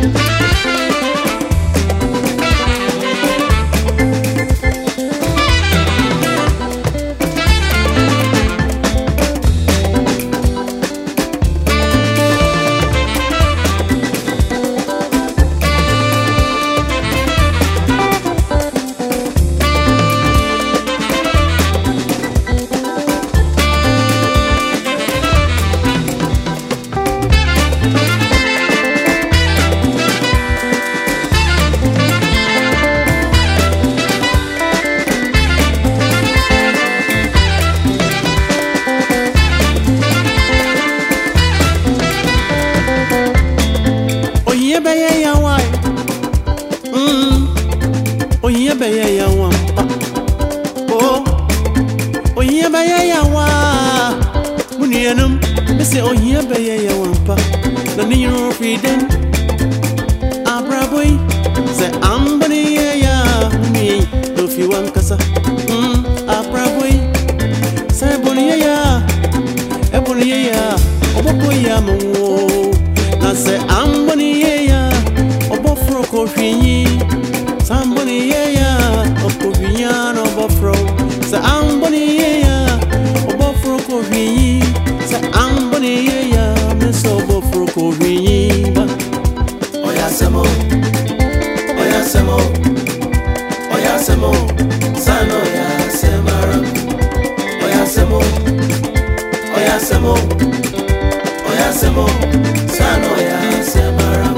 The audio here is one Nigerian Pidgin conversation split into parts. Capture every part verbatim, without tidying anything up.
beye ya wampa oh oye beye ya wa munianum me say oye beye ya wampa na ni you freedom abraboy say ambani ya muni do fi wankasa mm abraboy say boni ya e boni ya oboko ya mo na say ambani ya obofro ko hwinyi Somebody yeah, Okoviano Bofro. Sa amboni yeah, Obofro Kovi. Sa amboni yeah, Miss Obofro Kovi. Oya Semo, Oya Semo, Oya Semo, Sano ya Semara. Oya Semo, Oya Semo, Oya Semo, Sano ya Semara.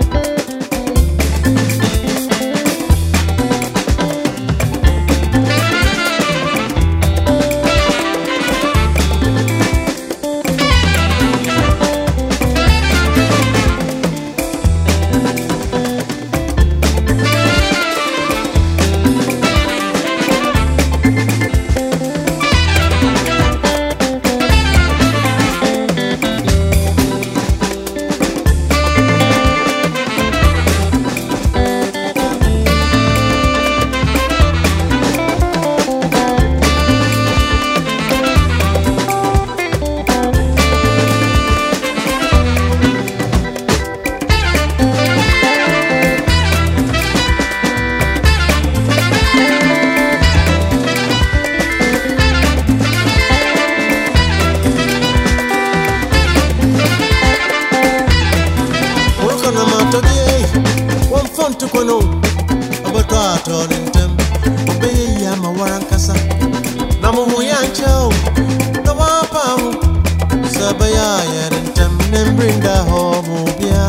To kono abato atorentem obeye ya mawarankasa na mo yancho na wapa mu sabaya yerentem nembrinda ho mu bia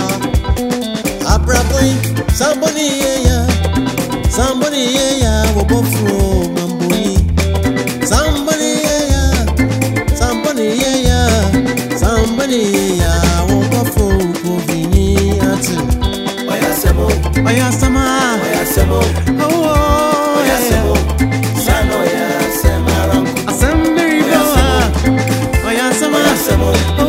abraboy somebody ya somebody ya wobofro mamboni somebody ya somebody ya somebody ya wobofro kovini ati Oya sama, Oya Semo, oh, Oya Semo, Sano ya Semara. Assembly, Oya sama, Oya Semo.